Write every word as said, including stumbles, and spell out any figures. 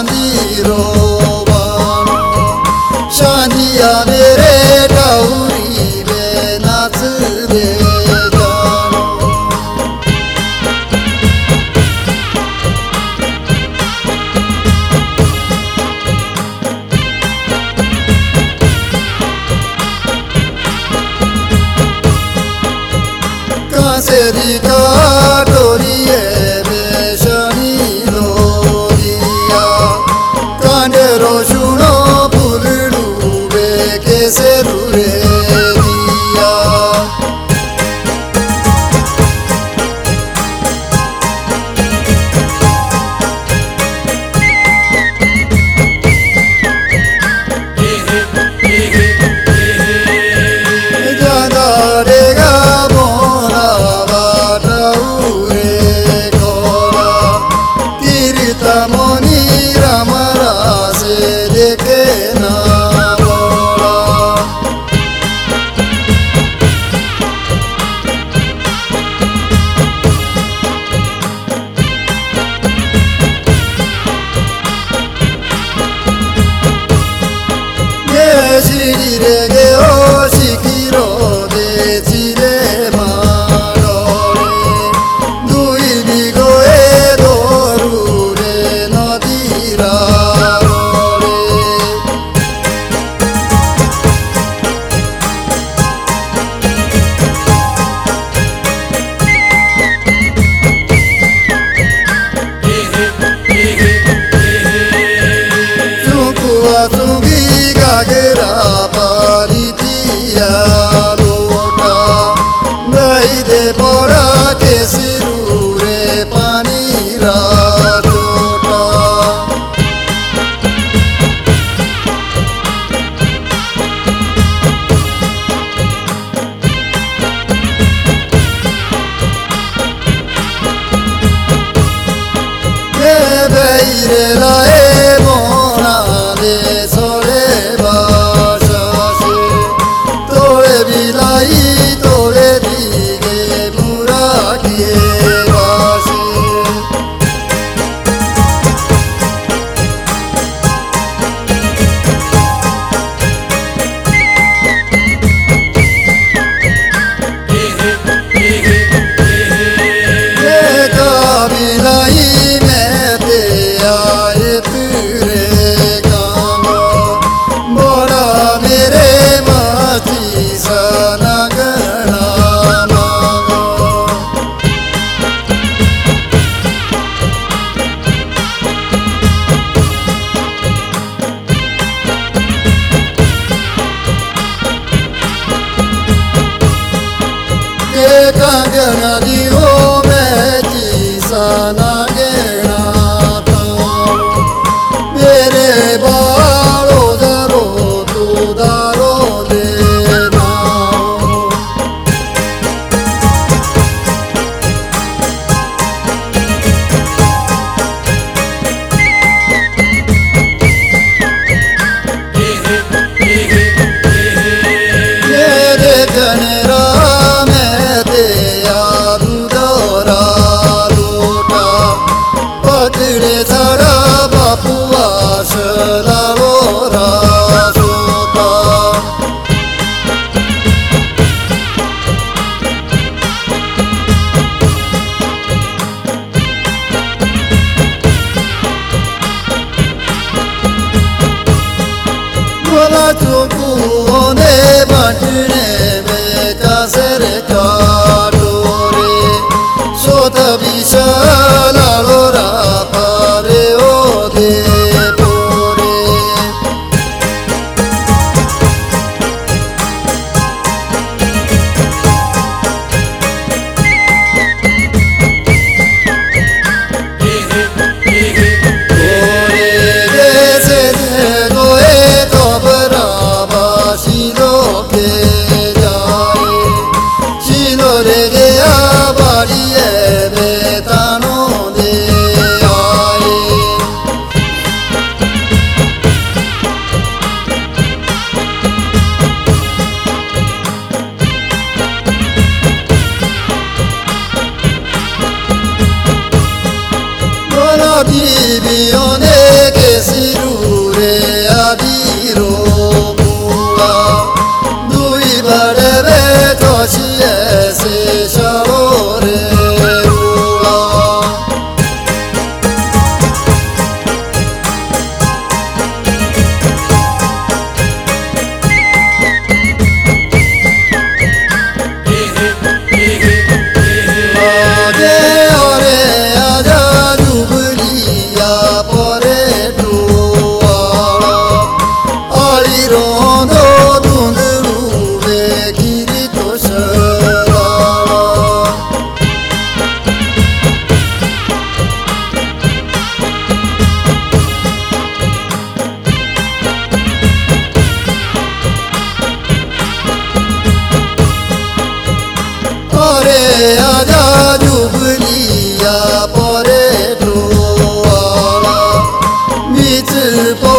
मंदिरो बानो शानिया मेरे डाउरी बे नाच रे जानो कासेरी का डोरिए रोशुनो बुलड़ू बे कैसे रुरे दिया ज्यादा रेगा मोरा बाटूरे कोरा कीर्ता मोनी रामरा देखे ना बोला ये शिरे गे ओ शिकिरो दे चिरे मारो दुई बिगोए दोरू रे नदीरा तुगी गागरा पारी दिया लोटा नहीं दे पड़ा के सिरूरे पानी रा लोटा ये बेरे लाए मोना दे सोरे बाशा से तोड़े बिलाई तोड़े दिगे बुरा किए बाशे ये का बिलाई में ते आए तेरे कांगना दियो मैं जीसाना गेना तारो मेरे बालो दरो तू दारो देना ये देखने पकड़े सारा बापुआ सलालो रासोता बोला चोकू होने बांटने में कासर काटोरे सोत विशाला लोरा पारे ओ दे पोरे जैसे गोए तो बराबा शिलो के जाए शिलो 自破